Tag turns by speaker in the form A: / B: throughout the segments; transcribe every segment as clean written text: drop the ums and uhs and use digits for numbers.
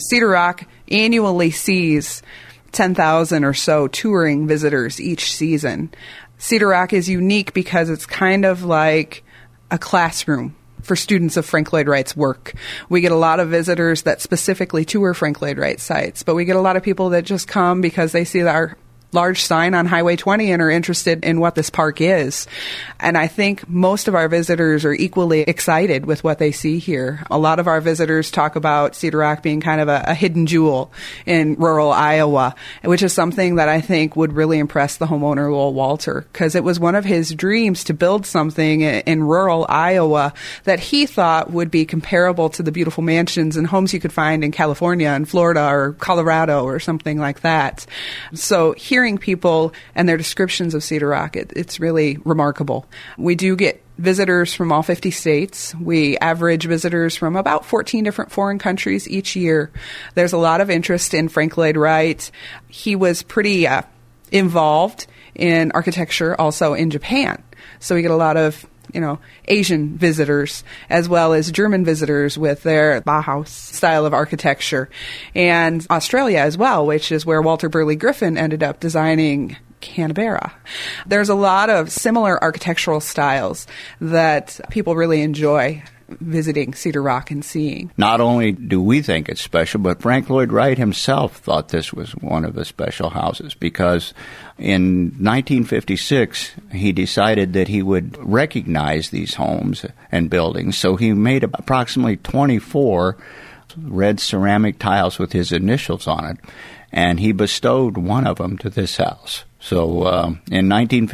A: Cedar Rock annually sees 10,000 or so touring visitors each season. Cedar Rock is unique because it's kind of like a classroom for students of Frank Lloyd Wright's work. We get a lot of visitors that specifically tour Frank Lloyd Wright sites, but we get a lot of people that just come because they see our large sign on Highway 20 and are interested in what this park is. And I think most of our visitors are equally excited with what they see here. A lot of our visitors talk about Cedar Rock being kind of a hidden jewel in rural Iowa, which is something that I think would really impress the homeowner, Lowell Walter, because it was one of his dreams to build something in rural Iowa that he thought would be comparable to the beautiful mansions and homes you could find in California and Florida or Colorado or something like that. So hearing people and their descriptions of Cedar Rock, it's really remarkable. We do get visitors from all 50 states. We average visitors from about 14 different foreign countries each year. There's a lot of interest in Frank Lloyd Wright. He was pretty involved in architecture also in Japan. So we get a lot of Asian visitors as well as German visitors with their Bauhaus style of architecture, and Australia as well, which is where Walter Burley Griffin ended up designing Canberra. There's a lot of similar architectural styles that people really enjoy visiting Cedar Rock and seeing.
B: Not only do we think it's special, but Frank Lloyd Wright himself thought this was one of the special houses because in 1956 he decided that he would recognize these homes and buildings. So he made approximately 24 red ceramic tiles with his initials on it, and he bestowed one of them to this house. So in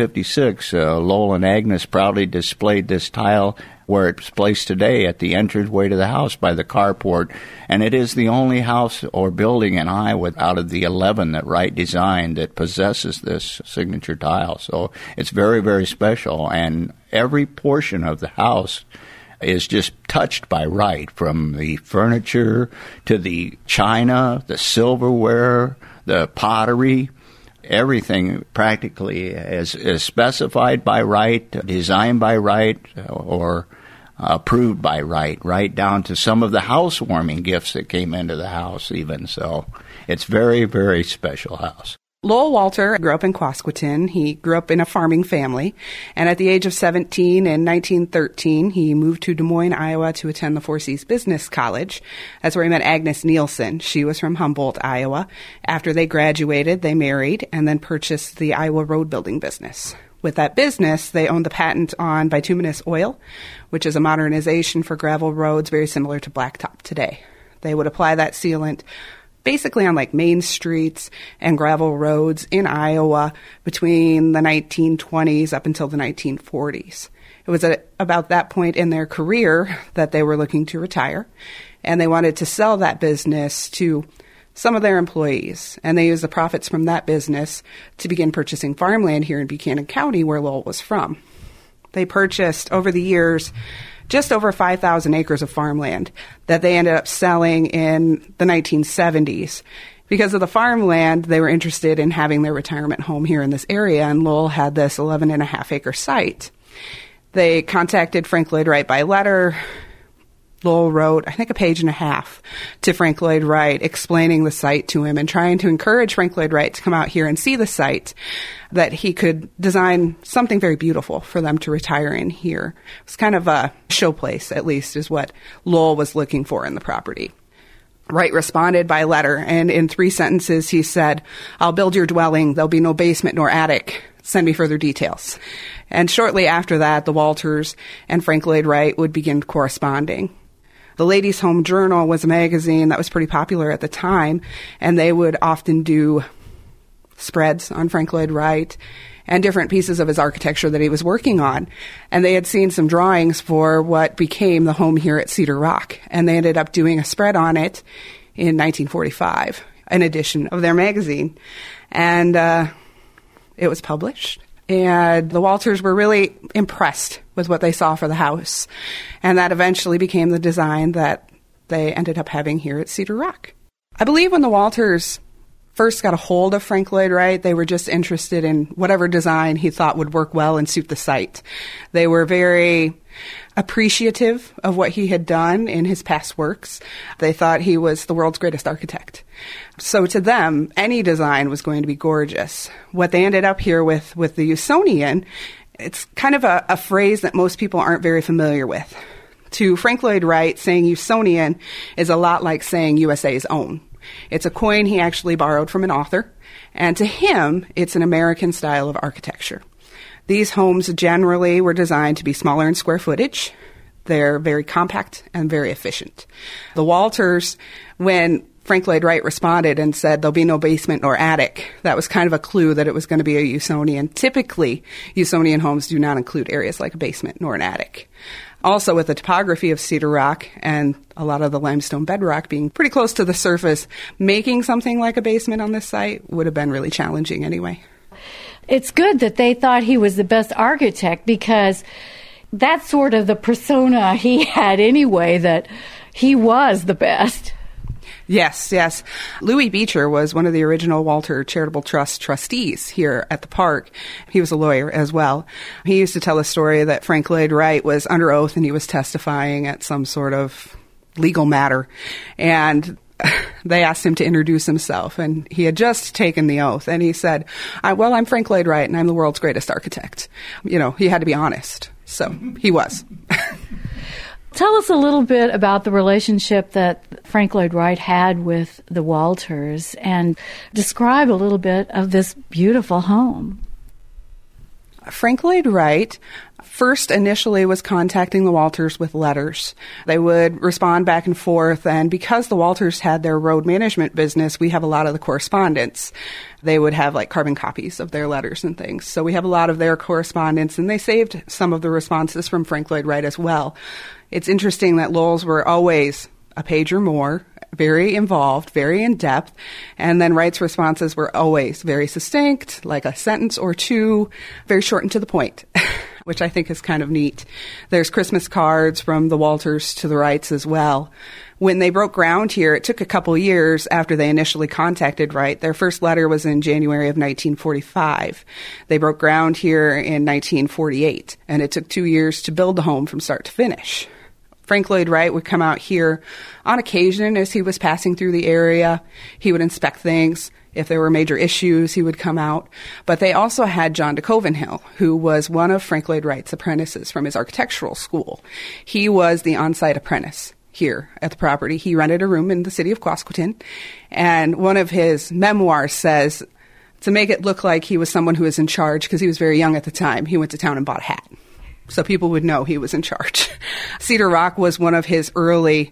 B: 1956, Lowell and Agnes proudly displayed this tile where it's placed today at the entranceway to the house by the carport. And it is the only house or building in Iowa out of the 11 that Wright designed that possesses this signature tile. So it's very, very special. And every portion of the house is just touched by Wright, from the furniture to the china, the silverware, the pottery. Everything practically is specified by Wright, designed by Wright, or approved by Wright, right down to some of the housewarming gifts that came into the house even. So it's very, very special house.
A: Lowell Walter grew up in Quasqueton. He grew up in a farming family, and at the age of 17 in 1913, he moved to Des Moines, Iowa to attend the Four Seas Business College. That's where he met Agnes Nielsen. She was from Humboldt, Iowa. After they graduated, they married and then purchased the Iowa road building business. With that business, they owned the patent on bituminous oil, which is a modernization for gravel roads very similar to blacktop today. They would apply that sealant basically on like main streets and gravel roads in Iowa between the 1920s up until the 1940s. It was at about that point in their career that they were looking to retire, and they wanted to sell that business to some of their employees, and they used the profits from that business to begin purchasing farmland here in Buchanan County, where Lowell was from. They purchased, over the years, just over 5,000 acres of farmland that they ended up selling in the 1970s. Because of the farmland, they were interested in having their retirement home here in this area, and Lowell had this 11.5-acre site. They contacted Frank Lloyd Wright by letter. Lowell wrote, I think, a page and a half to Frank Lloyd Wright explaining the site to him and trying to encourage Frank Lloyd Wright to come out here and see the site, that he could design something very beautiful for them to retire in here. It was kind of a showplace, at least, is what Lowell was looking for in the property. Wright responded by letter, and in 3 sentences he said, I'll build your dwelling. There'll be no basement nor attic. Send me further details. And shortly after that, the Walters and Frank Lloyd Wright would begin corresponding. The Ladies' Home Journal was a magazine that was pretty popular at the time, and they would often do spreads on Frank Lloyd Wright and different pieces of his architecture that he was working on. And they had seen some drawings for what became the home here at Cedar Rock, and they ended up doing a spread on it in 1945, an edition of their magazine. And it was published. And the Walters were really impressed with what they saw for the house. And that eventually became the design that they ended up having here at Cedar Rock. I believe when the Walters first got a hold of Frank Lloyd Wright, they were just interested in whatever design he thought would work well and suit the site. They were very appreciative of what he had done in his past works. They thought he was the world's greatest architect. So to them, any design was going to be gorgeous. What they ended up here with the Usonian, it's kind of a phrase that most people aren't very familiar with. To Frank Lloyd Wright, saying Usonian is a lot like saying USA's own. It's a coin he actually borrowed from an author, and to him, it's an American style of architecture. These homes generally were designed to be smaller in square footage. They're very compact and very efficient. The Walters, when Frank Lloyd Wright responded and said there'll be no basement nor attic, that was kind of a clue that it was going to be a Usonian. Typically, Usonian homes do not include areas like a basement nor an attic. Also, with the topography of Cedar Rock and a lot of the limestone bedrock being pretty close to the surface, making something like a basement on this site would have been really challenging anyway.
C: It's good that they thought he was the best architect, because that's sort of the persona he had anyway, that he was the best.
A: Yes, yes. Louis Beecher was one of the original Walter Charitable Trust trustees here at the park. He was a lawyer as well. He used to tell a story that Frank Lloyd Wright was under oath and he was testifying at some sort of legal matter. And they asked him to introduce himself, and he had just taken the oath. And he said, well, I'm Frank Lloyd Wright, and I'm the world's greatest architect. You know, he had to be honest. So he was.
C: Tell us a little bit about the relationship that Frank Lloyd Wright had with the Walters, and describe a little bit of this beautiful home.
A: Frank Lloyd Wright first initially was contacting the Walters with letters. They would respond back and forth, and because the Walters had their road management business, we have a lot of the correspondence. They would have like carbon copies of their letters and things. So we have a lot of their correspondence, and they saved some of the responses from Frank Lloyd Wright as well. It's interesting that Lowell's were always a page or more, very involved, very in-depth, and then Wright's responses were always very succinct, like a sentence or two, very short and to the point, which I think is kind of neat. There's Christmas cards from the Walters to the Wrights as well. When they broke ground here, it took a couple years after they initially contacted Wright. Their first letter was in January of 1945. They broke ground here in 1948, and it took 2 years to build the home from start to finish. Frank Lloyd Wright would come out here on occasion as he was passing through the area. He would inspect things. If there were major issues, he would come out. But they also had John de Covenhill, who was one of Frank Lloyd Wright's apprentices from his architectural school. He was the on-site apprentice here at the property. He rented a room in the city of Quasqueton, and one of his memoirs says, to make it look like he was someone who was in charge, because he was very young at the time, he went to town and bought a hat. So people would know he was in charge. Cedar Rock was one of his early,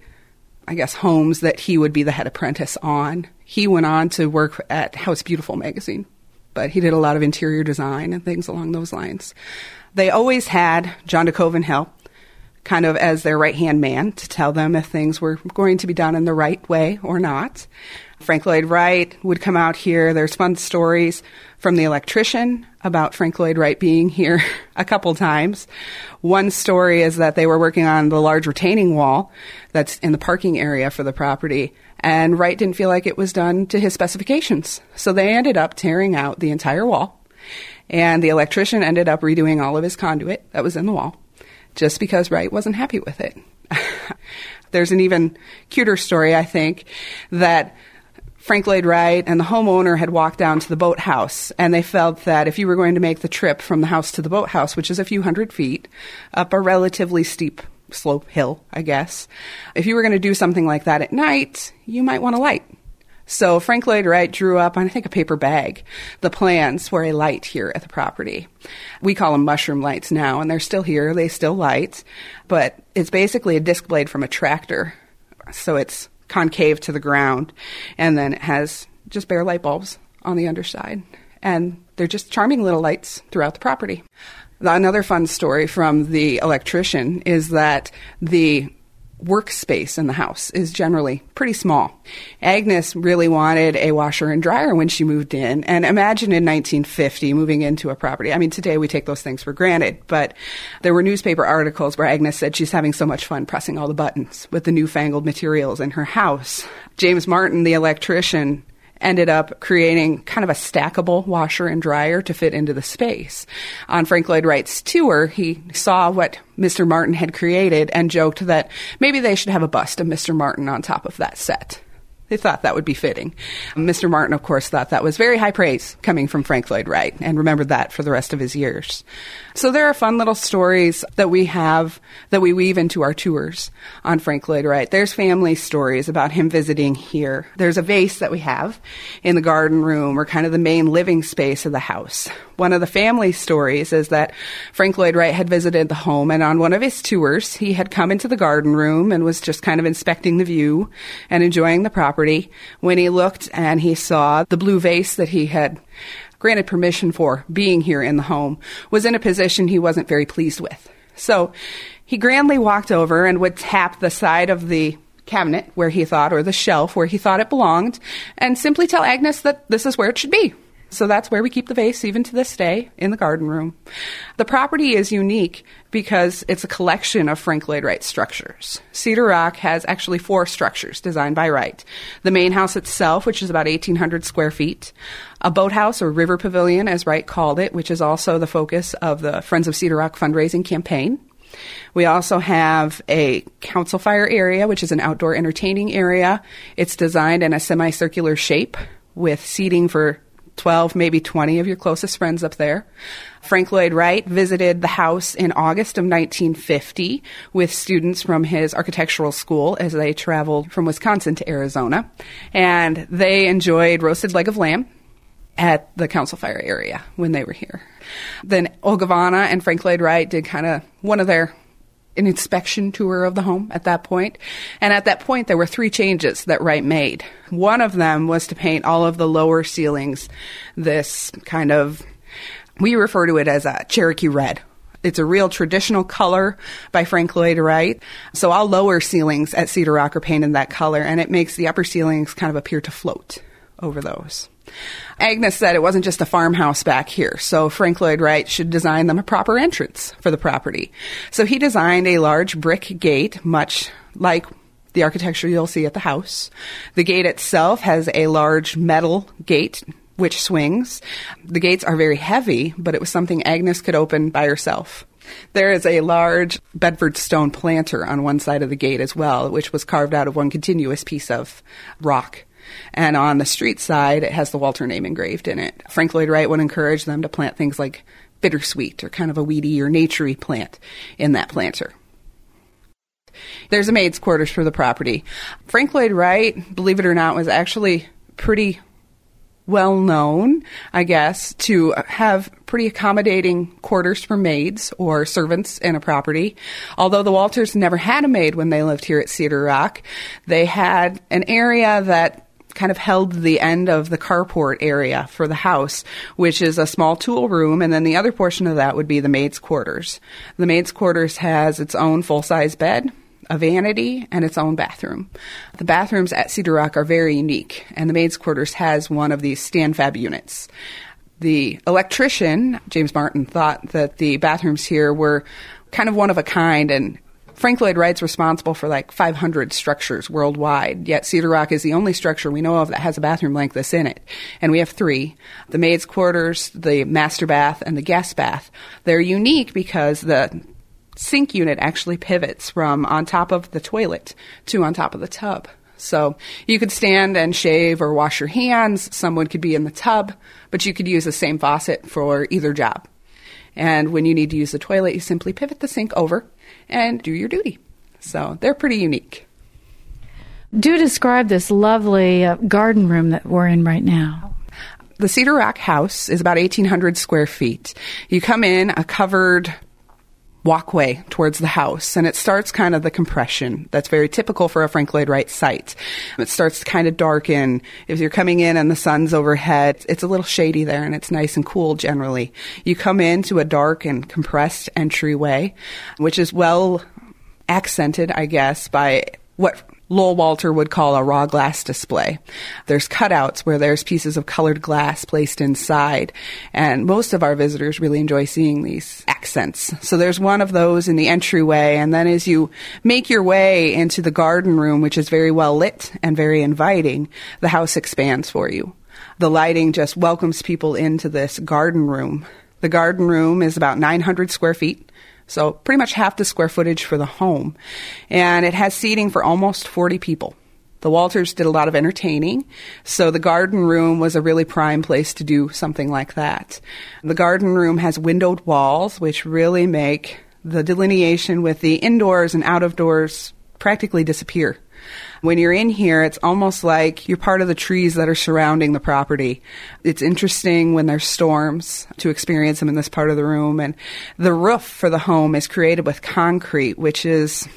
A: homes that he would be the head apprentice on. He went on to work at House Beautiful magazine, but he did a lot of interior design and things along those lines. They always had John de Covenhill kind of as their right-hand man to tell them if things were going to be done in the right way or not. Frank Lloyd Wright would come out here. There's fun stories from the electrician about Frank Lloyd Wright being here a couple times. One story is that they were working on the large retaining wall that's in the parking area for the property, and Wright didn't feel like it was done to his specifications. So they ended up tearing out the entire wall, and the electrician ended up redoing all of his conduit that was in the wall, just because Wright wasn't happy with it. There's an even cuter story, I think, that Frank Lloyd Wright and the homeowner had walked down to the boathouse, and they felt that if you were going to make the trip from the house to the boathouse, which is a few hundred feet, up a relatively steep slope hill, I guess, if you were going to do something like that at night, you might want a light. So Frank Lloyd Wright drew up on, I think, a paper bag, the plans for a light here at the property. We call them mushroom lights now, and they're still here. They still light, but it's basically a disc blade from a tractor. So it's concave to the ground, and then it has just bare light bulbs on the underside. And they're just charming little lights throughout the property. Another fun story from the electrician is that the workspace in the house is generally pretty small. Agnes really wanted a washer and dryer when she moved in, and imagine in 1950 moving into a property. I mean, today we take those things for granted, but there were newspaper articles where Agnes said she's having so much fun pressing all the buttons with the newfangled materials in her house. James Martin, the electrician, ended up creating kind of a stackable washer and dryer to fit into the space. On Frank Lloyd Wright's tour, he saw what Mr. Martin had created and joked that maybe they should have a bust of Mr. Martin on top of that set. They thought that would be fitting. Mr. Martin, of course, thought that was very high praise coming from Frank Lloyd Wright and remembered that for the rest of his years. So there are fun little stories that we have that we weave into our tours on Frank Lloyd Wright. There's family stories about him visiting here. There's a vase that we have in the garden room, or kind of the main living space of the house. One of the family stories is that Frank Lloyd Wright had visited the home, and on one of his tours, he had come into the garden room and was just kind of inspecting the view and enjoying the property when he looked and he saw the blue vase that he had granted permission for being here in the home was in a position he wasn't very pleased with. So he grandly walked over and would tap the side of the cabinet where he thought, or the shelf where he thought it belonged, and simply tell Agnes that this is where it should be. So that's where we keep the vase even to this day, in the garden room. The property is unique because it's a collection of Frank Lloyd Wright structures. Cedar Rock has actually 4 structures designed by Wright. The main house itself, which is about 1,800 square feet. A boathouse, or river pavilion, as Wright called it, which is also the focus of the Friends of Cedar Rock fundraising campaign. We also have a council fire area, which is an outdoor entertaining area. It's designed in a semicircular shape with seating for 12, maybe 20 of your closest friends up there. Frank Lloyd Wright visited the house in August of 1950 with students from his architectural school as they traveled from Wisconsin to Arizona. And they enjoyed roasted leg of lamb at the council fire area when they were here. Then Ogavana and Frank Lloyd Wright did kind of an inspection tour of the home at that point. And at that point, there were 3 changes that Wright made. One of them was to paint all of the lower ceilings this kind of, we refer to it as a Cherokee red. It's a real traditional color by Frank Lloyd Wright. So all lower ceilings at Cedar Rock are painted that color, and it makes the upper ceilings kind of appear to float over those. Agnes said it wasn't just a farmhouse back here, so Frank Lloyd Wright should design them a proper entrance for the property. So he designed a large brick gate, much like the architecture you'll see at the house. The gate itself has a large metal gate which swings. The gates are very heavy, but it was something Agnes could open by herself. There is a large Bedford stone planter on one side of the gate as well, which was carved out of one continuous piece of rock. And on the street side, it has the Walter name engraved in it. Frank Lloyd Wright would encourage them to plant things like bittersweet or kind of a weedy or naturey plant in that planter. There's a maid's quarters for the property. Frank Lloyd Wright, believe it or not, was actually pretty well known, I guess, to have pretty accommodating quarters for maids or servants in a property. Although the Walters never had a maid when they lived here at Cedar Rock, they had an area that kind of held the end of the carport area for the house, which is a small tool room, and then the other portion of that would be the maid's quarters. The maid's quarters has its own full-size bed, a vanity, and its own bathroom. The bathrooms at Cedar Rock are very unique, and the maid's quarters has one of these stand-fab units. The electrician, James Martin, thought that the bathrooms here were kind of one of a kind, and Frank Lloyd Wright's responsible for like 500 structures worldwide, yet Cedar Rock is the only structure we know of that has a bathroom like this in it. And we have 3, the maid's quarters, the master bath, and the guest bath. They're unique because the sink unit actually pivots from on top of the toilet to on top of the tub. So you could stand and shave or wash your hands. Someone could be in the tub, but you could use the same faucet for either job. And when you need to use the toilet, you simply pivot the sink over and do your duty. So they're pretty unique.
C: Do describe this lovely garden room that we're in right now.
A: The Cedar Rock house is about 1,800 square feet. You come in a covered walkway towards the house, and it starts kind of the compression that's very typical for a Frank Lloyd Wright site. It starts to kind of darken. If you're coming in and the sun's overhead, it's a little shady there, and it's nice and cool generally. You come into a dark and compressed entryway, which is well accented, I guess, by what Lowell Walter would call a raw glass display. There's cutouts where there's pieces of colored glass placed inside, and most of our visitors really enjoy seeing these accents. So there's one of those in the entryway, and then as you make your way into the garden room, which is very well lit and very inviting, the house expands for you. The lighting just welcomes people into this garden room. The garden room is about 900 square feet. So pretty much half the square footage for the home. And it has seating for almost 40 people. The Walters did a lot of entertaining, so the garden room was a really prime place to do something like that. The garden room has windowed walls, which really make the delineation with the indoors and out of doors practically disappear. When you're in here, it's almost like you're part of the trees that are surrounding the property. It's interesting when there's storms to experience them in this part of the room. And the roof for the home is created with concrete, which is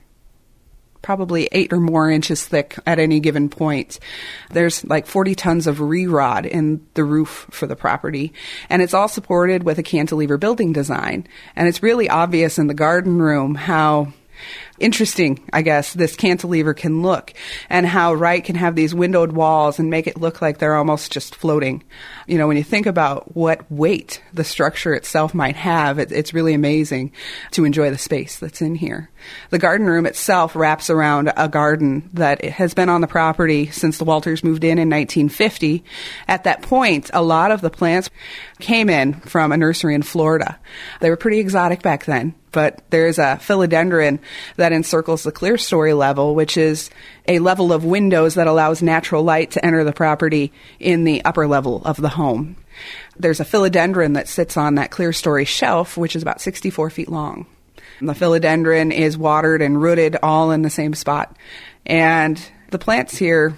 A: probably 8 or more inches thick at any given point. There's like 40 tons of re-rod in the roof for the property, and it's all supported with a cantilever building design. And it's really obvious in the garden room how interesting, I guess, this cantilever can look, and how Wright can have these windowed walls and make it look like they're almost just floating. You know, when you think about what weight the structure itself might have, it's really amazing to enjoy the space that's in here. The garden room itself wraps around a garden that has been on the property since the Walters moved in 1950. At that point, a lot of the plants came in from a nursery in Florida. They were pretty exotic back then. But there's a philodendron that encircles the clerestory level, which is a level of windows that allows natural light to enter the property in the upper level of the home. There's a philodendron that sits on that clerestory shelf, which is about 64 feet long. The philodendron is watered and rooted all in the same spot. And the plants here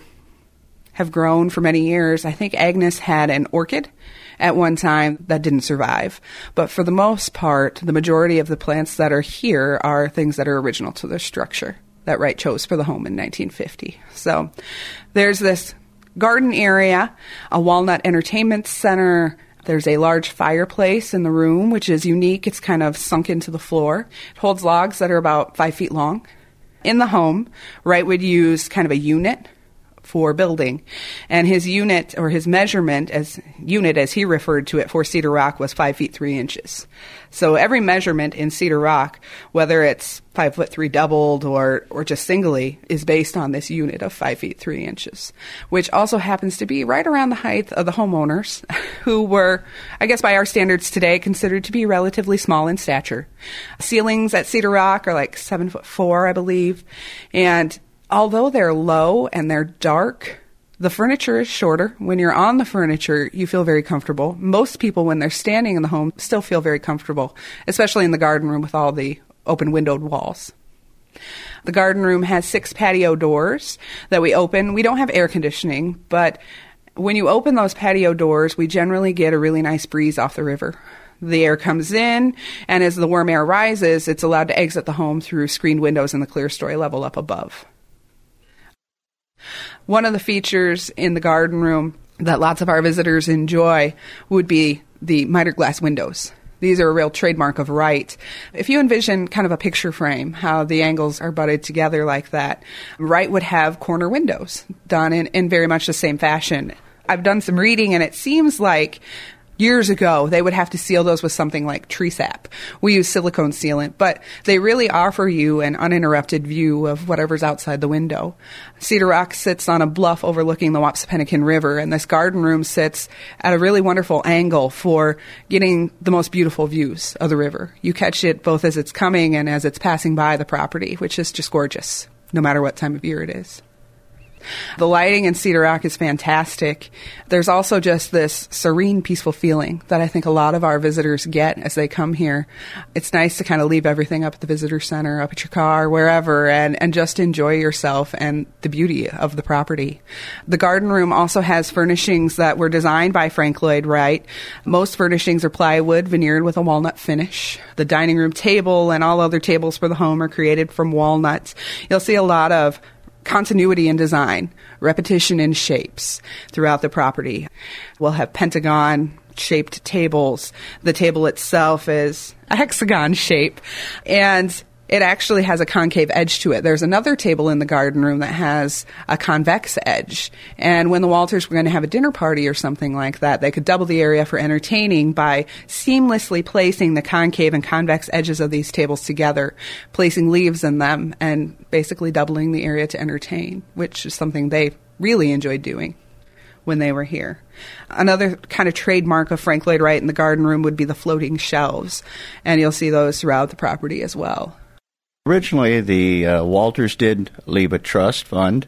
A: have grown for many years. I think Agnes had an orchid at one time that didn't survive. But for the most part, the majority of the plants that are here are things that are original to the structure that Wright chose for the home in 1950. So there's this garden area, a walnut entertainment center. There's a large fireplace in the room, which is unique. It's kind of sunk into the floor. It holds logs that are about 5 feet long. In the home, Wright would use kind of a unit for building, and his unit, or his measurement as he referred to it for Cedar Rock, was 5 feet 3 inches. So every measurement in Cedar Rock, whether it's 5'3" doubled or just singly, is based on this unit of 5 feet 3 inches, which also happens to be right around the height of the homeowners, who were, I guess by our standards today, considered to be relatively small in stature. Ceilings at Cedar Rock are like 7'4", I believe, and although they're low and they're dark, the furniture is shorter. When you're on the furniture, you feel very comfortable. Most people, when they're standing in the home, still feel very comfortable, especially in the garden room with all the open windowed walls. The garden room has 6 patio doors that we open. We don't have air conditioning, but when you open those patio doors, we generally get a really nice breeze off the river. The air comes in, and as the warm air rises, it's allowed to exit the home through screened windows in the clerestory level up above. One of the features in the garden room that lots of our visitors enjoy would be the mitered glass windows. These are a real trademark of Wright. If you envision kind of a picture frame, how the angles are butted together like that, Wright would have corner windows done in very much the same fashion. I've done some reading, and it seems like years ago, they would have to seal those with something like tree sap. We use silicone sealant, but they really offer you an uninterrupted view of whatever's outside the window. Cedar Rock sits on a bluff overlooking the Wapsipinicon River, and this garden room sits at a really wonderful angle for getting the most beautiful views of the river. You catch it both as it's coming and as it's passing by the property, which is just gorgeous, no matter what time of year it is. The lighting in Cedar Rock is fantastic. There's also just this serene, peaceful feeling that I think a lot of our visitors get as they come here. It's nice to kind of leave everything up at the visitor center, up at your car, wherever, and just enjoy yourself and the beauty of the property. The garden room also has furnishings that were designed by Frank Lloyd Wright. Most furnishings are plywood, veneered with a walnut finish. The dining room table and all other tables for the home are created from walnuts. You'll see a lot of continuity in design, repetition in shapes throughout the property. We'll have pentagon-shaped tables. The table itself is a hexagon shape. And It actually has a concave edge to it. There's another table in the garden room that has a convex edge. And when the Walters were going to have a dinner party or something like that, they could double the area for entertaining by seamlessly placing the concave and convex edges of these tables together, placing leaves in them, and basically doubling the area to entertain, which is something they really enjoyed doing when they were here. Another kind of trademark of Frank Lloyd Wright in the garden room would be the floating shelves, and you'll see those throughout the property as well.
B: Originally, the Walters did leave a trust fund.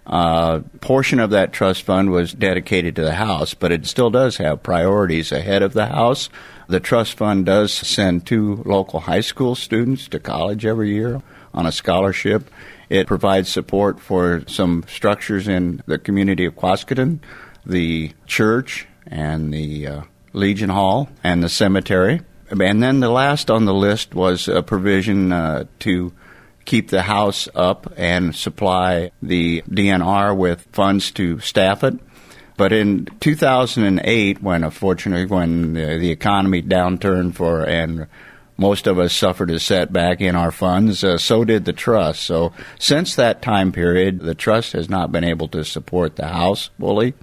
B: Portion of that trust fund was dedicated to the house, but it still does have priorities ahead of the house. The trust fund does send 2 local high school students to college every year on a scholarship. It provides support for some structures in the community of Quasqueton, the church and the Legion Hall and the cemetery. And then the last on the list was a provision to keep the house up and supply the DNR with funds to staff it. But in 2008, when the economy downturned and most of us suffered a setback in our funds, so did the trust. So since that time period, the trust has not been able to support the house fully.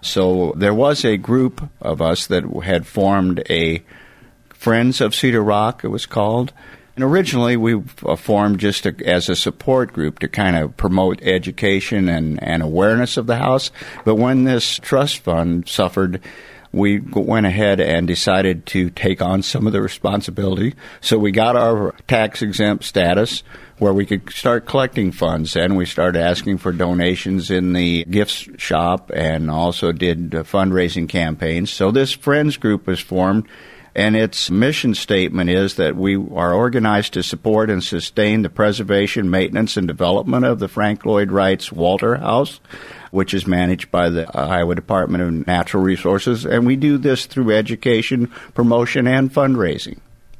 B: So there was a group of us that had formed a Friends of Cedar Rock, it was called. And originally we formed just as a support group to kind of promote education and awareness of the house. But when this trust fund suffered, we went ahead and decided to take on some of the responsibility. So we got our tax-exempt status where we could start collecting funds, and we started asking for donations in the gift shop and also did fundraising campaigns. So this Friends group was formed, and its mission statement is that we are organized to support and sustain the preservation, maintenance, and development of the Frank Lloyd Wright's Walter House, which is managed by the Iowa Department of Natural Resources, and we do this through education, promotion, and fundraising.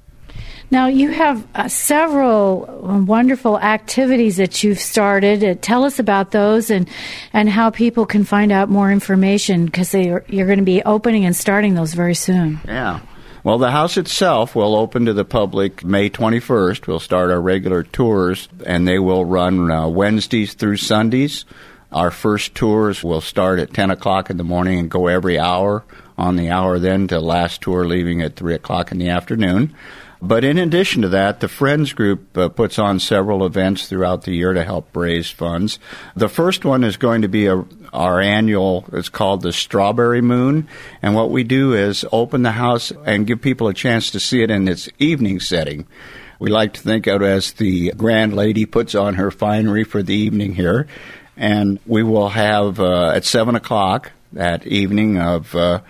C: Now, you have several wonderful activities that you've started. Tell us about those and how people can find out more information, because you're going to be opening and starting those very soon.
B: Yeah. Well, the house itself will open to the public May 21st. We'll start our regular tours, and they will run Wednesdays through Sundays. Our first tours will start at 10 o'clock in the morning and go every hour on the hour then to last tour leaving at 3 o'clock in the afternoon. But in addition to that, the Friends Group puts on several events throughout the year to help raise funds. The first one is going to be our annual, it's called the Strawberry Moon. And what we do is open the house and give people a chance to see it in its evening setting. We like to think of it as the grand lady puts on her finery for the evening here. And we will have at 7 o'clock that evening of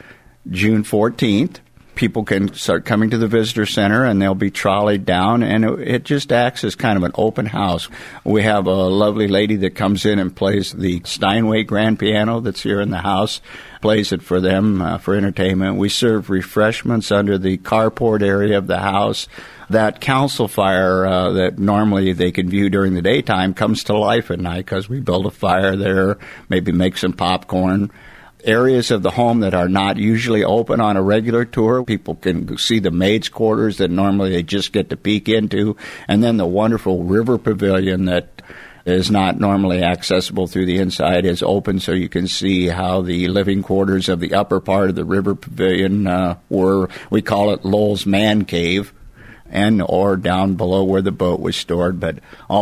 B: June 14th, people can start coming to the visitor center, and they'll be trolleyed down, and it just acts as kind of an open house. We have a lovely lady that comes in and plays the Steinway grand piano that's here in the house, plays it for them for entertainment. We serve refreshments under the carport area of the house. That council fire that normally they can view during the daytime comes to life at night because we build a fire there, maybe make some popcorn. Areas of the home that are not usually open on a regular tour, people can see the maids' quarters that normally they just get to peek into, and then the wonderful river pavilion that is not normally accessible through the inside is open, so you can see how the living quarters of the upper part of the river pavilion were. We call it Lowell's Man Cave, and or down below where the boat was stored, but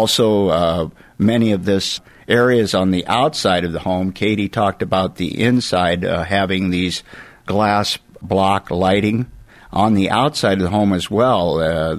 B: also many of this areas on the outside of the home. Katie talked about the inside having these glass block lighting on the outside of the home as well.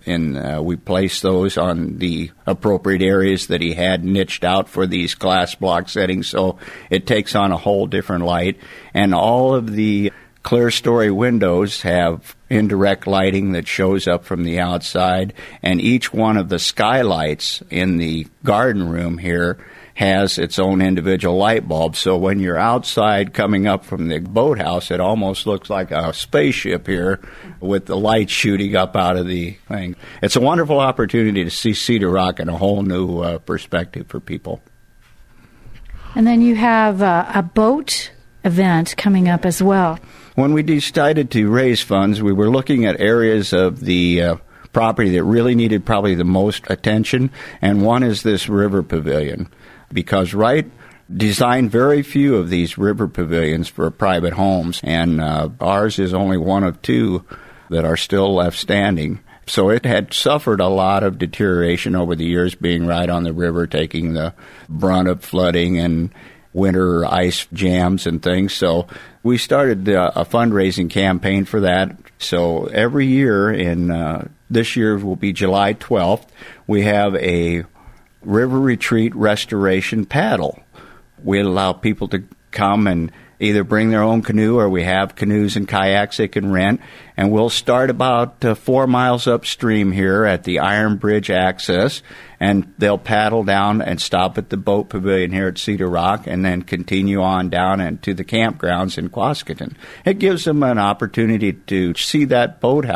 B: We placed those on the appropriate areas that he had niched out for these glass block settings, so it takes on a whole different light. And all of the clear-story windows have indirect lighting that shows up from the outside, and each one of the skylights in the garden room here has its own individual light bulb. So when you're outside coming up from the boathouse, it almost looks like a spaceship here with the lights shooting up out of the thing. It's a wonderful opportunity to see Cedar Rock in a whole new perspective for people.
C: And then you have a boat event coming up as well.
B: When we decided to raise funds, we were looking at areas of the property that really needed probably the most attention, and one is this river pavilion, because Wright designed very few of these river pavilions for private homes, and ours is only one of two that are still left standing. So it had suffered a lot of deterioration over the years, being right on the river, taking the brunt of flooding and winter ice jams and things. So we started a fundraising campaign for that. So every year, this year will be July 12th, we have a River Retreat Restoration Paddle. We allow people to come and either bring their own canoe, or we have canoes and kayaks they can rent. And we'll start about 4 miles upstream here at the Iron Bridge access, and they'll paddle down and stop at the boat pavilion here at Cedar Rock, and then continue on down into the campgrounds in Quasqueton. It gives them an opportunity to see that boat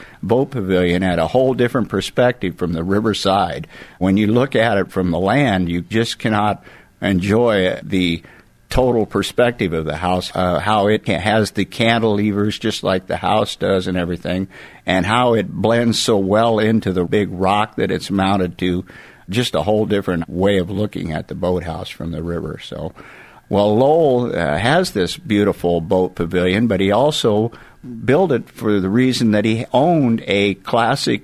B: pavilion at a whole different perspective from the riverside. When you look at it from the land, you just cannot enjoy the total perspective of the house, how it has the cantilevers just like the house does and everything, and how it blends so well into the big rock that it's mounted to. Just a whole different way of looking at the boathouse from the river. So, well, Lowell has this beautiful boat pavilion, but he also built it for the reason that he owned a classic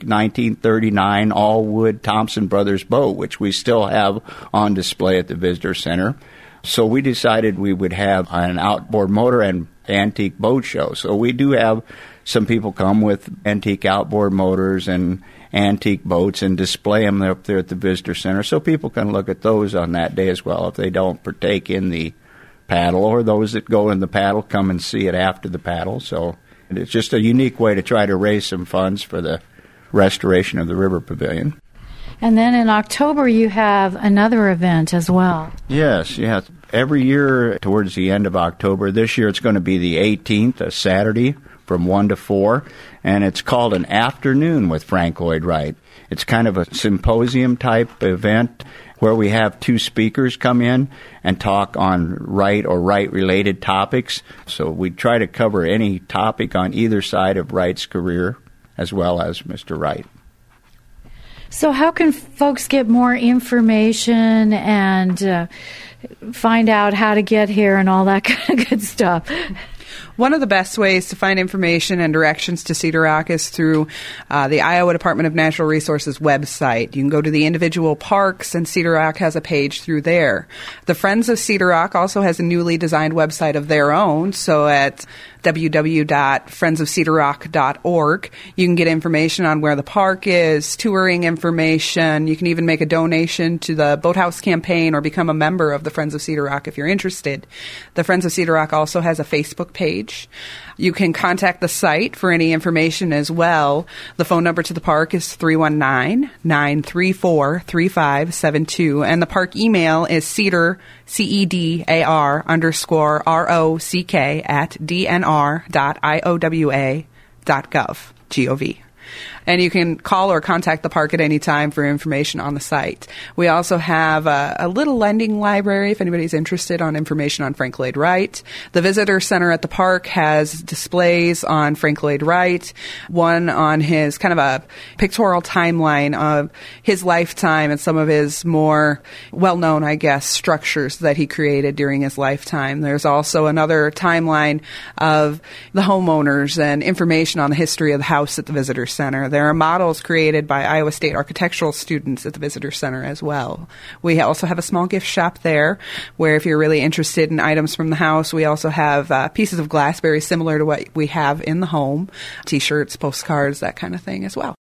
B: 1939 all-wood Thompson Brothers boat, which we still have on display at the Visitor Center. So we decided we would have an outboard motor and antique boat show. So we do have some people come with antique outboard motors and antique boats and display them up there at the Visitor Center, so people can look at those on that day as well if they don't partake in the paddle, or those that go in the paddle come and see it after the paddle. So it's just a unique way to try to raise some funds for the restoration of the River Pavilion.
C: And then in October, you have another event as well.
B: Yes. Every year towards the end of October. This year it's going to be the 18th, a Saturday, from 1 to 4, and it's called an Afternoon with Frank Lloyd Wright. It's kind of a symposium-type event where we have two speakers come in and talk on Wright or Wright-related topics. So we try to cover any topic on either side of Wright's career, as well as Mr. Wright.
C: So how can folks get more information and find out how to get here and all that kind of good stuff?
A: One of the best ways to find information and directions to Cedar Rock is through the Iowa Department of Natural Resources website. You can go to the individual parks, and Cedar Rock has a page through there. The Friends of Cedar Rock also has a newly designed website of their own, so at www.friendsofcedarrock.org. You can get information on where the park is, touring information. You can even make a donation to the Boathouse campaign or become a member of the Friends of Cedar Rock if you're interested. The Friends of Cedar Rock also has a Facebook page. You can contact the site for any information as well. The phone number to the park is 319-934-3572, and the park email is cedar, CEDAR _ROCK at dnr.iowa.gov. And you can call or contact the park at any time for information on the site. We also have a little lending library if anybody's interested on information on Frank Lloyd Wright. The Visitor Center at the park has displays on Frank Lloyd Wright, one on his kind of a pictorial timeline of his lifetime and some of his more well-known, I guess, structures that he created during his lifetime. There's also another timeline of the homeowners and information on the history of the house at the Visitor Center. There are models created by Iowa State architectural students at the Visitor Center as well. We also have a small gift shop there where if you're really interested in items from the house, we also have pieces of glass very similar to what we have in the home, T-shirts, postcards, that kind of thing as well.